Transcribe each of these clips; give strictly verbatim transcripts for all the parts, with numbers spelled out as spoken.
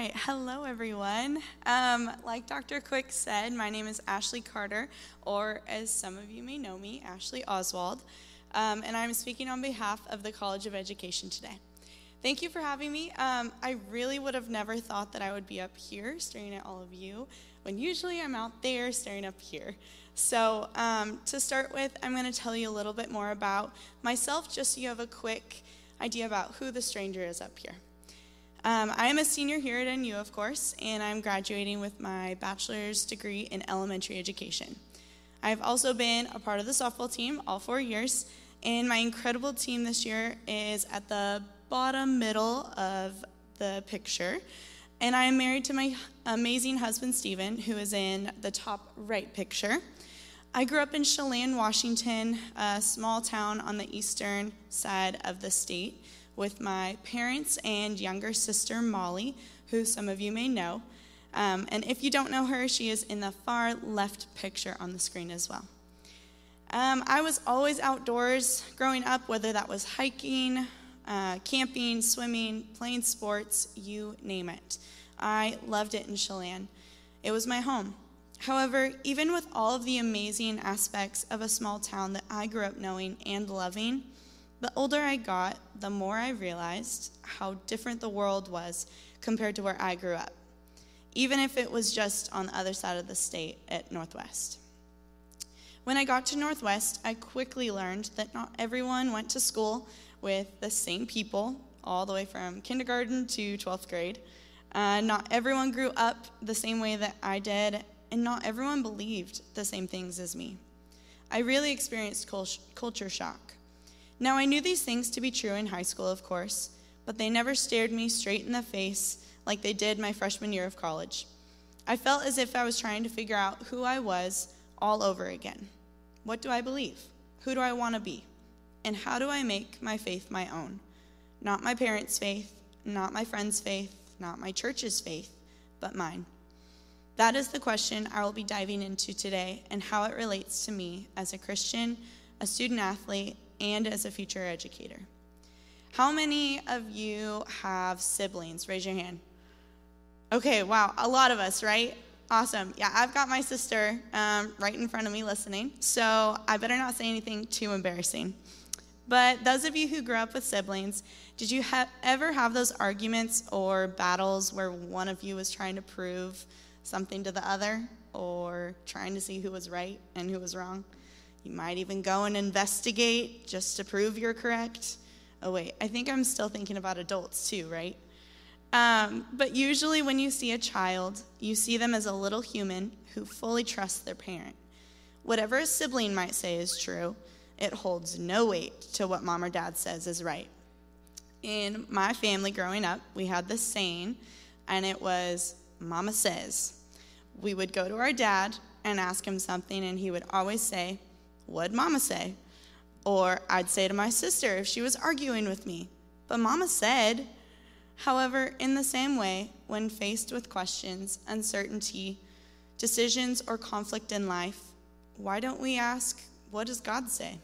right, hello everyone. Um, like Doctor Quick said, my name is Ashley Carter, or as some of you may know me, Ashley Oswald, um, and I'm speaking on behalf of the College of Education today. Thank you for having me. Um, I really would have never thought that I would be up here staring at all of you, when usually I'm out there staring up here. So um, to start with, I'm going to tell you a little bit more about myself, just so you have a quick idea about who the stranger is up here. Um, I am a senior here at N U, of course, and I'm graduating with my bachelor's degree in elementary education. I've also been a part of the softball team all four years, and my incredible team this year is at the bottom middle of the picture. And I am married to my amazing husband, Stephen, who is in the top right picture. I grew up in Chelan, Washington, a small town on the eastern side of the state, with my parents and younger sister, Molly, who some of you may know. Um, and if you don't know her, she is in the far left picture on the screen as well. Um, I was always outdoors growing up, whether that was hiking, uh, camping, swimming, playing sports, you name it. I loved it in Chelan. It was my home. However, even with all of the amazing aspects of a small town that I grew up knowing and loving, the older I got, the more I realized how different the world was compared to where I grew up, even if it was just on the other side of the state at Northwest. When I got to Northwest, I quickly learned that not everyone went to school with the same people, all the way from kindergarten to twelfth grade. Uh, not everyone grew up the same way that I did, and not everyone believed the same things as me. I really experienced culture shock. Now, I knew these things to be true in high school, of course, but they never stared me straight in the face like they did my freshman year of college. I felt as if I was trying to figure out who I was all over again. What do I believe? Who do I want to be? And how do I make my faith my own? Not my parents' faith, not my friends' faith, not my church's faith, but mine. That is the question I will be diving into today, and how it relates to me as a Christian, a student athlete, and as a future educator. How many of you have siblings? Raise your hand. Okay, wow, a lot of us, right? Awesome. Yeah, I've got my sister um, right in front of me listening, so I better not say anything too embarrassing. But those of you who grew up with siblings, did you ha- ever have those arguments or battles where one of you was trying to prove something to the other, or trying to see who was right and who was wrong? You might even go and investigate just to prove you're correct. Oh, wait, I think I'm still thinking about adults too, right? Um, but usually when you see a child, you see them as a little human who fully trusts their parent. Whatever a sibling might say is true, it holds no weight to what mom or dad says is right. In my family growing up, we had this saying, and it was, "Mama says." We would go to our dad and ask him something, and he would always say, "What'd Mama say?" Or I'd say to my sister if she was arguing with me, "But Mama said." However, in the same way, when faced with questions, uncertainty, decisions, or conflict in life, why don't we ask, what does God say?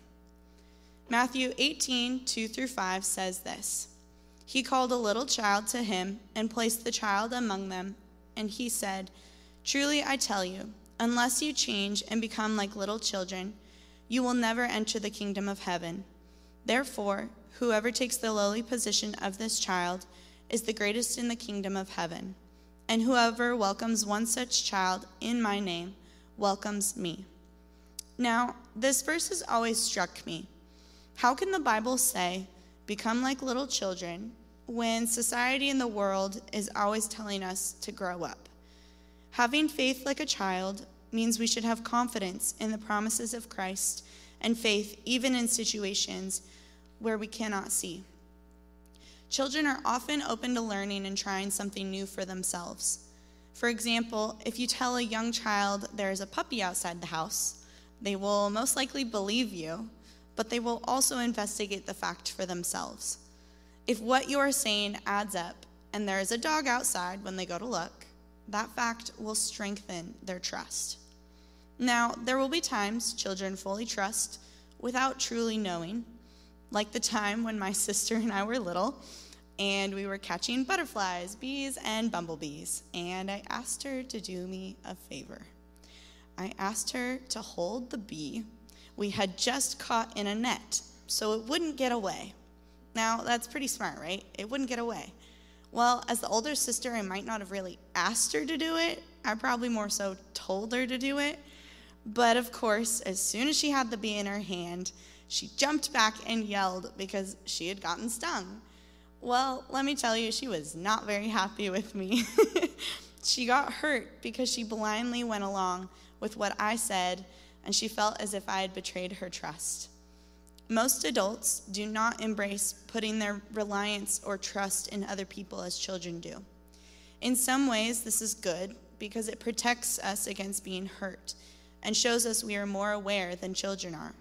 Matthew eighteen, two through five says this: "He called a little child to him and placed the child among them, and he said, 'Truly I tell you, unless you change and become like little children, you will never enter the kingdom of heaven. Therefore, whoever takes the lowly position of this child is the greatest in the kingdom of heaven. And whoever welcomes one such child in my name welcomes me.'" Now, this verse has always struck me. How can the Bible say, "Become like little children," when society and the world is always telling us to grow up? Having faith like a child means we should have confidence in the promises of Christ and faith even in situations where we cannot see. Children are often open to learning and trying something new for themselves. For example, if you tell a young child there is a puppy outside the house, they will most likely believe you, but they will also investigate the fact for themselves. If what you are saying adds up and there is a dog outside when they go to look, that fact will strengthen their trust. Now, there will be times children fully trust without truly knowing, like the time when my sister and I were little. and we were catching butterflies, bees, and bumblebees, and I asked her to do me a favor. I asked her to hold the bee we had just caught in a net so it wouldn't get away. Now, that's pretty smart, right? It wouldn't get away. Well, as the older sister, I might not have really asked her to do it. I probably more so told her to do it. But of course, as soon as she had the bee in her hand, she jumped back and yelled because she had gotten stung. Well, let me tell you, she was not very happy with me. She got hurt because she blindly went along with what I said, and she felt as if I had betrayed her trust. Most adults do not embrace putting their reliance or trust in other people as children do. In some ways, this is good because it protects us against being hurt and shows us we are more aware than children are.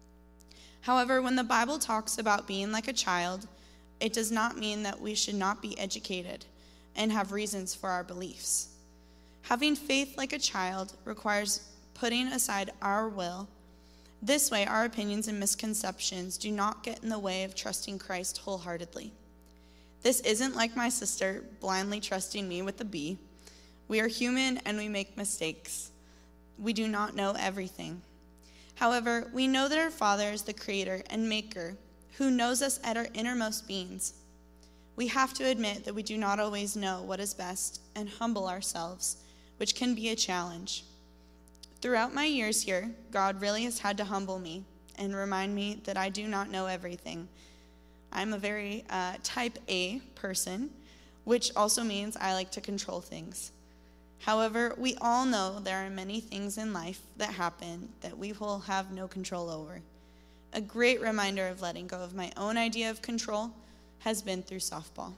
However, when the Bible talks about being like a child, it does not mean that we should not be educated and have reasons for our beliefs. Having faith like a child requires putting aside our will. This way, our opinions and misconceptions do not get in the way of trusting Christ wholeheartedly. This isn't like my sister blindly trusting me with the bee. We are human and we make mistakes. We do not know everything. However, we know that our Father is the creator and maker who knows us at our innermost beings. We have to admit that we do not always know what is best and humble ourselves, which can be a challenge. Throughout my years here, God really has had to humble me and remind me that I do not know everything. I'm a very uh, type A person, which also means I like to control things. However, we all know there are many things in life that happen that we will have no control over. A great reminder of letting go of my own idea of control has been through softball.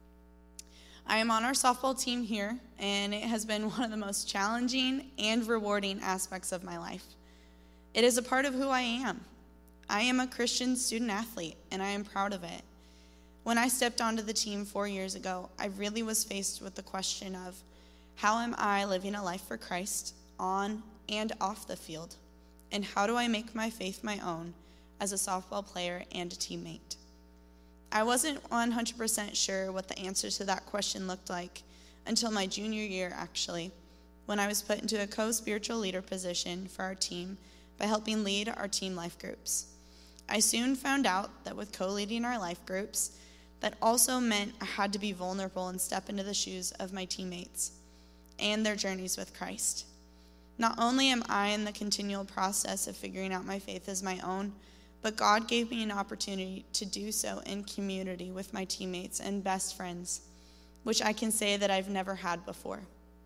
I am on our softball team here, and it has been one of the most challenging and rewarding aspects of my life. It is a part of who I am. I am a Christian student athlete, and I am proud of it. When I stepped onto the team four years ago, I really was faced with the question of, how am I living a life for Christ on and off the field? And how do I make my faith my own as a softball player and a teammate? I wasn't one hundred percent sure what the answer to that question looked like until my junior year, actually, when I was put into a co-spiritual leader position for our team by helping lead our team life groups. I soon found out that with co-leading our life groups, that also meant I had to be vulnerable and step into the shoes of my teammates and their journeys with Christ. Not only am I in the continual process of figuring out my faith as my own, but God gave me an opportunity to do so in community with my teammates and best friends, which I can say that I've never had before.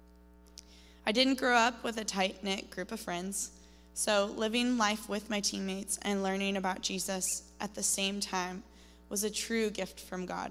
I didn't grow up with a tight-knit group of friends, so living life with my teammates and learning about Jesus at the same time was a true gift from God.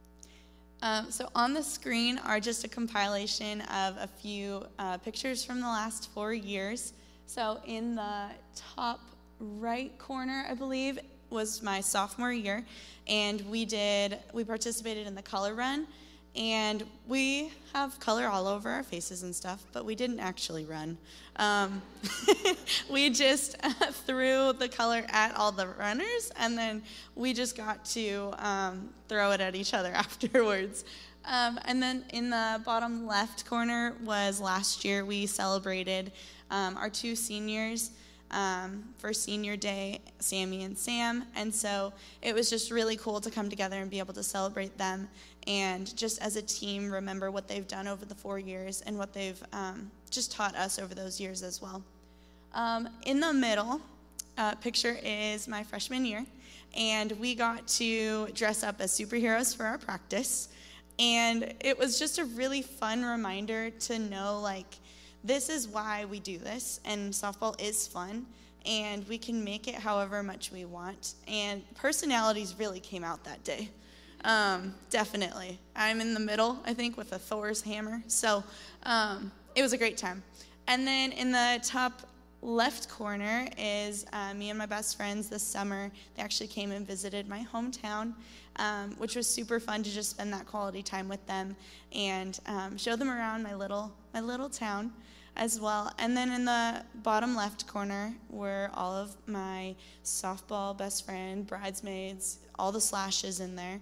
Um, so on the screen are just a compilation of a few uh, pictures from the last four years. So in the top right corner, I believe, was my sophomore year, and we did we participated in the color run, and we have color all over our faces and stuff, but we didn't actually run. Um, we just uh, threw the color at all the runners, and then we just got to um, throw it at each other afterwards. Um, and then in the bottom left corner was last year we celebrated um, our two seniors Um, for senior day, Sammy and Sam, and so it was just really cool to come together and be able to celebrate them and just as a team remember what they've done over the four years and what they've um, just taught us over those years as well. Um, in the middle uh, picture is my freshman year, and we got to dress up as superheroes for our practice, and it was just a really fun reminder to know, like, this is why we do this, and softball is fun, and we can make it however much we want, and personalities really came out that day. Um, definitely. I'm in the middle, I think, with a Thor's hammer, so um, it was a great time. And then in the top left corner is uh, me and my best friends this summer. They actually came and visited my hometown, um, which was super fun to just spend that quality time with them and um, show them around my little my little town as well. And then in the bottom left corner were all of my softball best friend, bridesmaids, all the slashes in there.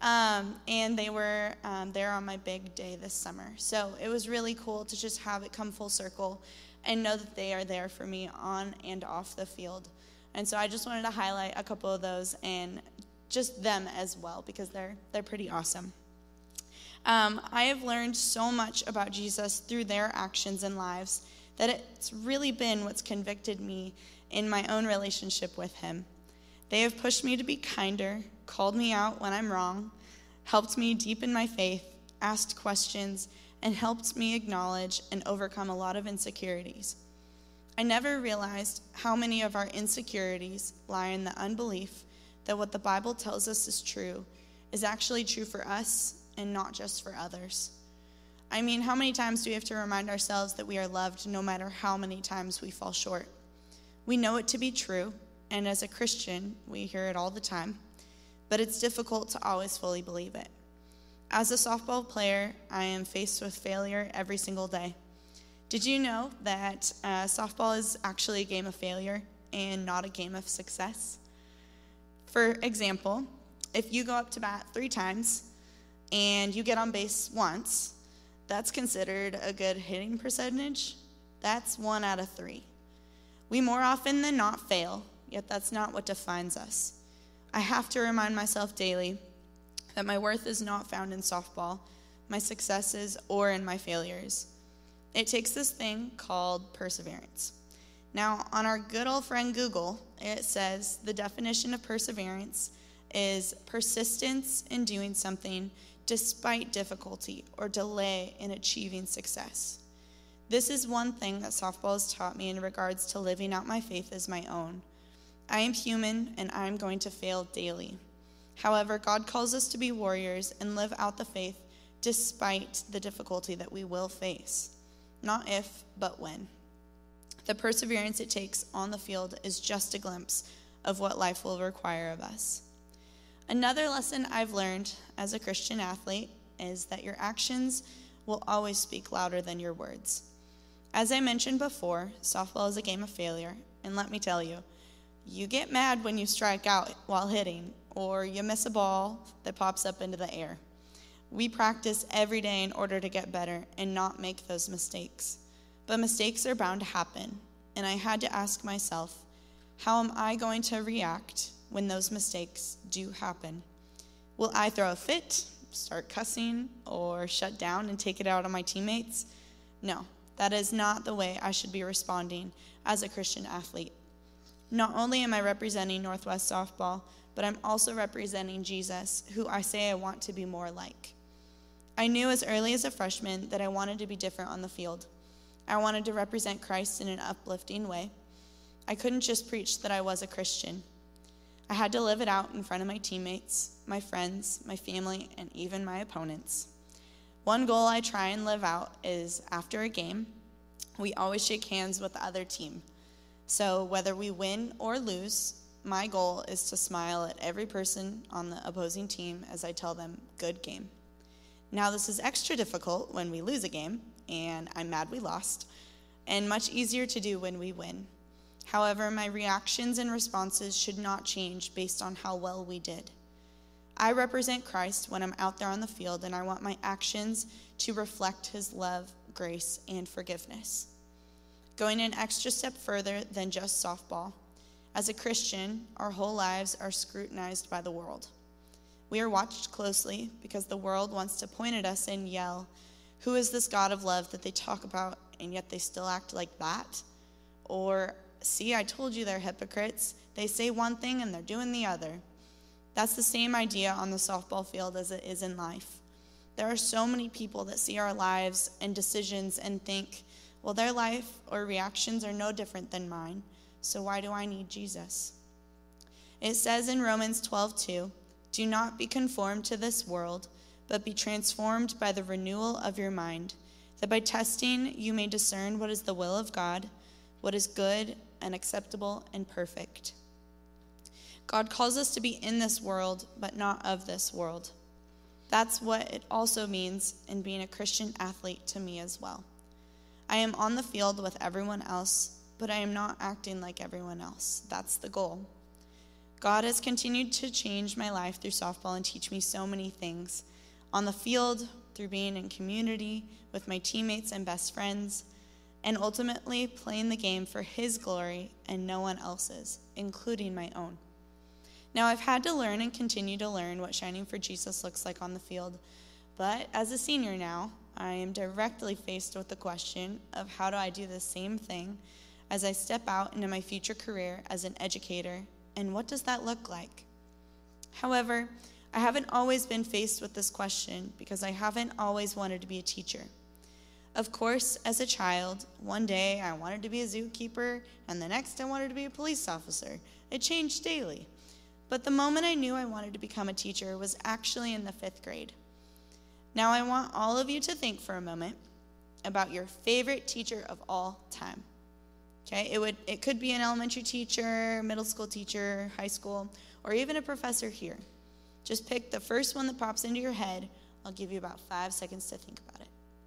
Um, and they were um, there on my big day this summer. So it was really cool to just have it come full circle and know that they are there for me on and off the field. And so I just wanted to highlight a couple of those and just them as well, because they're they're pretty awesome. Um, I have learned so much about Jesus through their actions and lives that it's really been what's convicted me in my own relationship with him. They have pushed me to be kinder, called me out when I'm wrong, helped me deepen my faith, asked questions, and helped me acknowledge and overcome a lot of insecurities. I never realized how many of our insecurities lie in the unbelief that what the Bible tells us is true is actually true for us and not just for others. I mean, how many times do we have to remind ourselves that we are loved no matter how many times we fall short? We know it to be true, and as a Christian, we hear it all the time, but it's difficult to always fully believe it. As a softball player, I am faced with failure every single day. Did you know that uh, softball is actually a game of failure and not a game of success? For example, if you go up to bat three times and you get on base once, that's considered a good hitting percentage. That's one out of three. We more often than not fail, yet that's not what defines us. I have to remind myself daily that my worth is not found in softball, my successes, or in my failures. It takes this thing called perseverance. Now, on our good old friend Google, it says the definition of perseverance is persistence in doing something despite difficulty or delay in achieving success. This is one thing that softball has taught me in regards to living out my faith as my own. I am human and I am going to fail daily. However, God calls us to be warriors and live out the faith despite the difficulty that we will face. Not if, but when. The perseverance it takes on the field is just a glimpse of what life will require of us. Another lesson I've learned as a Christian athlete is that your actions will always speak louder than your words. As I mentioned before, softball is a game of failure, and let me tell you, you get mad when you strike out while hitting, or you miss a ball that pops up into the air. We practice every day in order to get better and not make those mistakes. But mistakes are bound to happen, and I had to ask myself, how am I going to react when those mistakes do happen? Will I throw a fit, start cussing, or shut down and take it out on my teammates? No, that is not the way I should be responding as a Christian athlete. Not only am I representing Northwest Softball, but I'm also representing Jesus, who I say I want to be more like. I knew as early as a freshman that I wanted to be different on the field. I wanted to represent Christ in an uplifting way. I couldn't just preach that I was a Christian. I had to live it out in front of my teammates, my friends, my family, and even my opponents. One goal I try and live out is after a game, we always shake hands with the other team. So whether we win or lose, my goal is to smile at every person on the opposing team as I tell them, good game. Now this is extra difficult when we lose a game, and I'm mad we lost, and much easier to do when we win. However, my reactions and responses should not change based on how well we did. I represent Christ when I'm out there on the field, and I want my actions to reflect his love, grace, and forgiveness. Going an extra step further than just softball, as a Christian, our whole lives are scrutinized by the world. We are watched closely because the world wants to point at us and yell, who is this God of love that they talk about and yet they still act like that? Or, see, I told you they're hypocrites. They say one thing and they're doing the other. That's the same idea on the softball field as it is in life. There are so many people that see our lives and decisions and think, well, their life or reactions are no different than mine, so why do I need Jesus? It says in Romans twelve two, do not be conformed to this world, but be transformed by the renewal of your mind, that by testing you may discern what is the will of God, what is good and acceptable and perfect. God calls us to be in this world, but not of this world. That's what it also means in being a Christian athlete to me as well. I am on the field with everyone else, but I am not acting like everyone else. That's the goal. God has continued to change my life through softball and teach me so many things. On the field, through being in community with my teammates and best friends, and ultimately playing the game for his glory and no one else's, including my own. Now, I've had to learn and continue to learn what shining for Jesus looks like on the field, but as a senior now, I am directly faced with the question of how do I do the same thing as I step out into my future career as an educator, and what does that look like? However, I haven't always been faced with this question because I haven't always wanted to be a teacher. Of course, as a child, one day I wanted to be a zookeeper, and the next I wanted to be a police officer. It changed daily. But the moment I knew I wanted to become a teacher was actually in the fifth grade. Now I want all of you to think for a moment about your favorite teacher of all time. Okay, it would it could be an elementary teacher, middle school teacher, high school, or even a professor here. Just pick the first one that pops into your head. I'll give you about five seconds to think about it.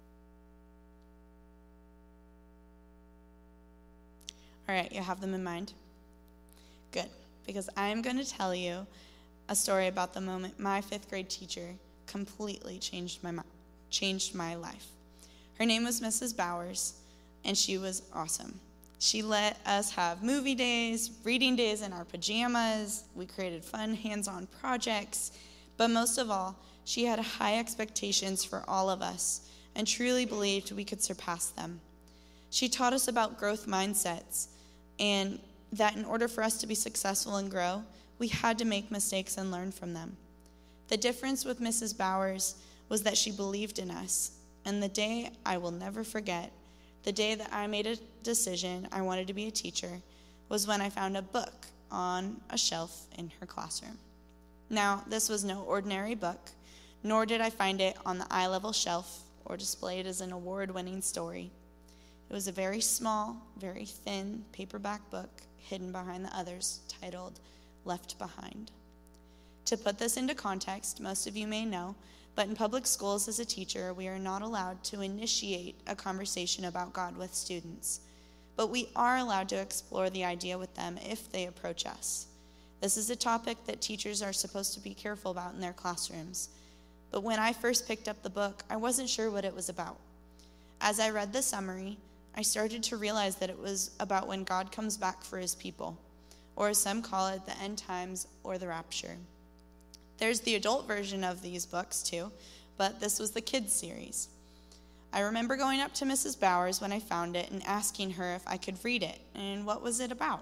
All right, you have them in mind? Good, because I'm going to tell you a story about the moment my fifth grade teacher completely changed my changed my life. Her name was Missus Bowers, and she was awesome. She let us have movie days, reading days in our pajamas. We created fun hands-on projects. But most of all, she had high expectations for all of us and truly believed we could surpass them. She taught us about growth mindsets and that in order for us to be successful and grow, we had to make mistakes and learn from them. The difference with Missus Bowers was that she believed in us. And the day I will never forget, the day that I made a decision I wanted to be a teacher, was when I found a book on a shelf in her classroom. Now, this was no ordinary book, nor did I find it on the eye-level shelf or displayed as an award-winning story. It was a very small, very thin paperback book hidden behind the others titled Left Behind. To put this into context, most of you may know, but in public schools as a teacher, we are not allowed to initiate a conversation about God with students, but we are allowed to explore the idea with them if they approach us. This is a topic that teachers are supposed to be careful about in their classrooms. But when I first picked up the book, I wasn't sure what it was about. As I read the summary, I started to realize that it was about when God comes back for his people, or as some call it, the end times or the rapture. There's the adult version of these books too, but this was the kids series. I remember going up to Missus Bowers when I found it and asking her if I could read it and what was it about.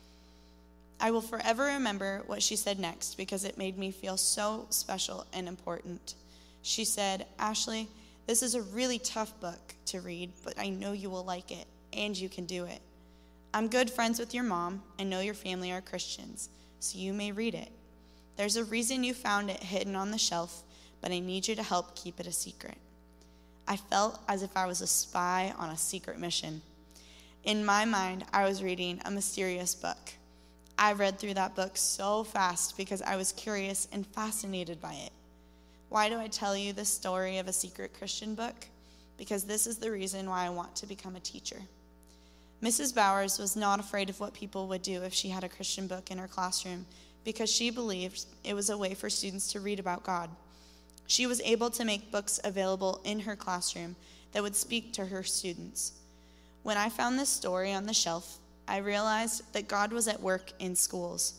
I will forever remember what she said next because it made me feel so special and important. She said, "Ashley, this is a really tough book to read, but I know you will like it and you can do it. I'm good friends with your mom and know your family are Christians, so you may read it. There's a reason you found it hidden on the shelf, but I need you to help keep it a secret." I felt as if I was a spy on a secret mission. In my mind, I was reading a mysterious book. I read through that book so fast because I was curious and fascinated by it. Why do I tell you the story of a secret Christian book? Because this is the reason why I want to become a teacher. Missus Bowers was not afraid of what people would do if she had a Christian book in her classroom, because she believed it was a way for students to read about God. She was able to make books available in her classroom that would speak to her students. When I found this story on the shelf, I realized that God was at work in schools,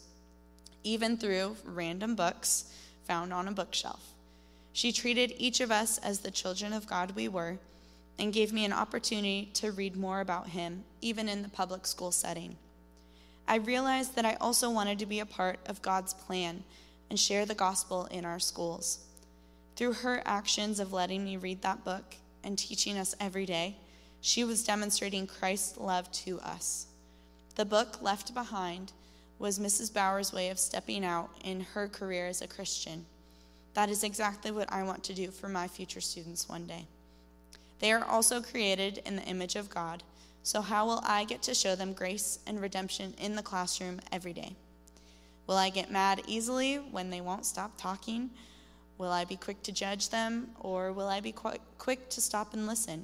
even through random books found on a bookshelf. She treated each of us as the children of God we were and gave me an opportunity to read more about him, even in the public school setting. I realized that I also wanted to be a part of God's plan and share the gospel in our schools. Through her actions of letting me read that book and teaching us every day, she was demonstrating Christ's love to us. The book Left Behind was Missus Bowers' way of stepping out in her career as a Christian. That is exactly what I want to do for my future students one day. They are also created in the image of God, so how will I get to show them grace and redemption in the classroom every day? Will I get mad easily when they won't stop talking? Will I be quick to judge them, or will I be quick to stop and listen?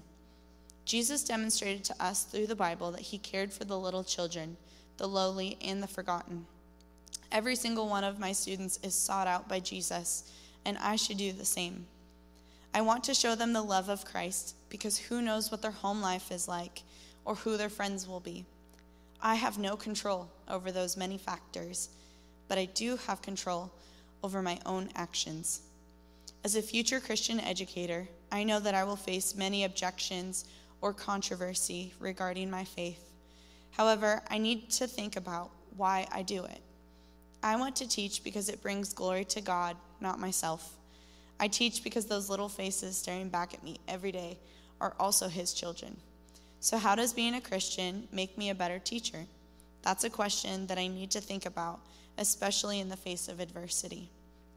Jesus demonstrated to us through the Bible that he cared for the little children, the lowly, and the forgotten. Every single one of my students is sought out by Jesus, and I should do the same. I want to show them the love of Christ because who knows what their home life is like or who their friends will be. I have no control over those many factors, but I do have control over my own actions. As a future Christian educator, I know that I will face many objections or controversy regarding my faith. However, I need to think about why I do it. I want to teach because it brings glory to God, not myself. I teach because those little faces staring back at me every day are also his children. So how does being a Christian make me a better teacher? That's a question that I need to think about, especially in the face of adversity.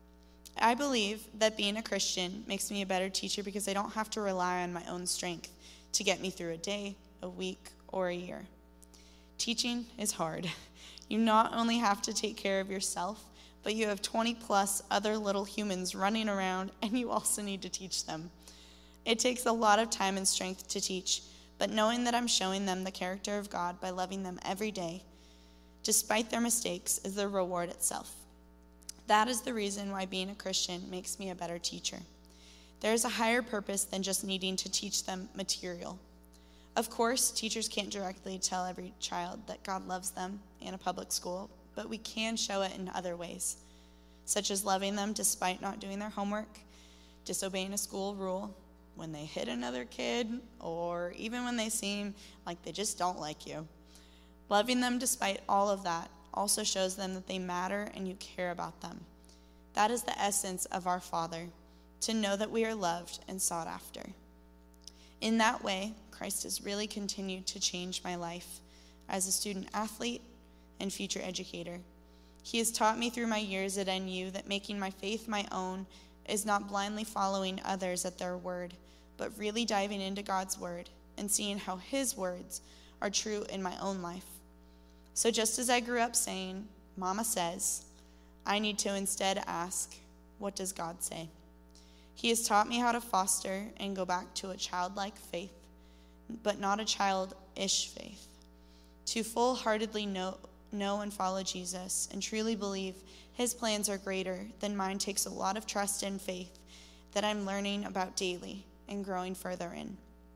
I believe that being a Christian makes me a better teacher because I don't have to rely on my own strength to get me through a day, a week, or a year. Teaching is hard. You not only have to take care of yourself, but you have twenty plus other little humans running around, and you also need to teach them. It takes a lot of time and strength to teach, but knowing that I'm showing them the character of God by loving them every day, despite their mistakes, is the reward itself. That is the reason why being a Christian makes me a better teacher. There is a higher purpose than just needing to teach them material. Of course, teachers can't directly tell every child that God loves them in a public school, but we can show it in other ways, such as loving them despite not doing their homework, disobeying a school rule, when they hit another kid, or even when they seem like they just don't like you. Loving them despite all of that also shows them that they matter and you care about them. That is the essence of our Father, to know that we are loved and sought after. In that way, Christ has really continued to change my life as a student athlete and future educator. He has taught me through my years at N U that making my faith my own is not blindly following others at their word, but really diving into God's word and seeing how his words are true in my own life. So just as I grew up saying, Mama says, I need to instead ask, what does God say? He has taught me how to foster and go back to a childlike faith, but not a childish faith. To full-heartedly know, know and follow Jesus and truly believe his plans are greater than mine takes a lot of trust and faith that I'm learning about daily and growing further in.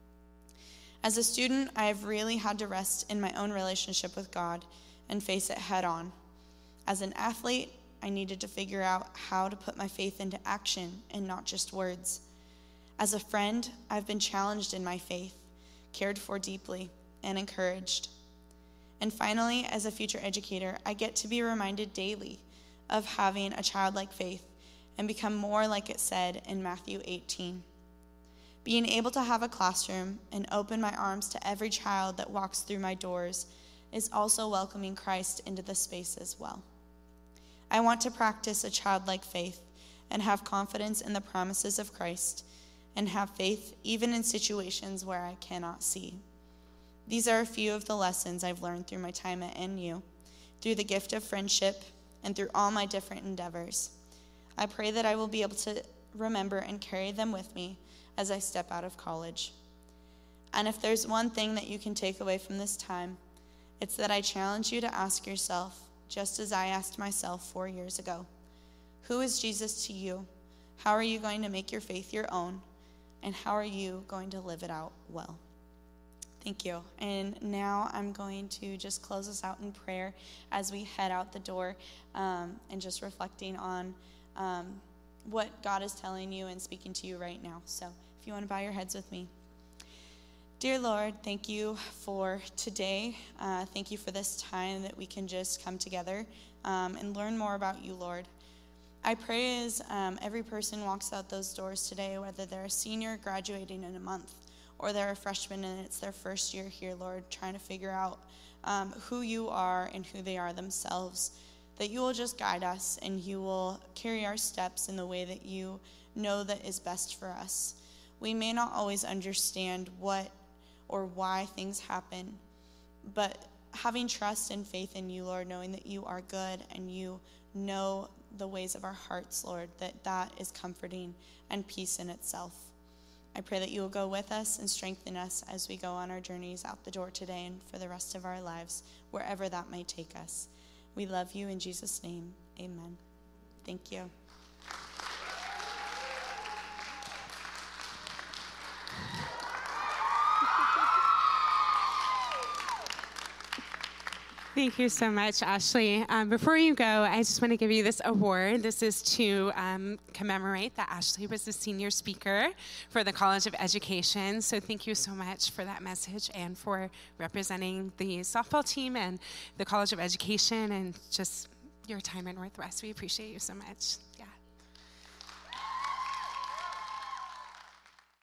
As a student, I have really had to rest in my own relationship with God and face it head on. As an athlete, I needed to figure out how to put my faith into action and not just words. As a friend, I've been challenged in my faith, cared for deeply, and encouraged. And finally, as a future educator, I get to be reminded daily of having a childlike faith and become more like it said in Matthew eighteen. Being able to have a classroom and open my arms to every child that walks through my doors is also welcoming Christ into the space as well. I want to practice a childlike faith and have confidence in the promises of Christ and have faith even in situations where I cannot see. These are a few of the lessons I've learned through my time at N U, through the gift of friendship, and through all my different endeavors. I pray that I will be able to remember and carry them with me as I step out of college. And if there's one thing that you can take away from this time, it's that I challenge you to ask yourself, just as I asked myself four years ago, who is Jesus to you? How are you going to make your faith your own? And how are you going to live it out well? Thank you. And now I'm going to just close us out in prayer as we head out the door, um, and just reflecting on um, what God is telling you and speaking to you right now. So if you want to bow your heads with me. Dear Lord, thank you for today. Uh, thank you for this time that we can just come together um, and learn more about you, Lord. I pray as um, every person walks out those doors today, whether they're a senior graduating in a month or they're a freshman and it's their first year here, Lord, trying to figure out um, who you are and who they are themselves, that you will just guide us and you will carry our steps in the way that you know that is best for us. We may not always understand what or why things happen, but having trust and faith in you, Lord, knowing that you are good and you know the ways of our hearts, Lord, that that is comforting and peace in itself. I pray that you will go with us and strengthen us as we go on our journeys out the door today and for the rest of our lives, wherever that may take us. We love you in Jesus' name. Amen. Thank you. Thank you so much, Ashley. Um, before you go, I just want to give you this award. This is to um, commemorate that Ashley was the senior speaker for the College of Education. So thank you so much for that message and for representing the softball team and the College of Education and just your time at Northwest. We appreciate you so much. Yeah.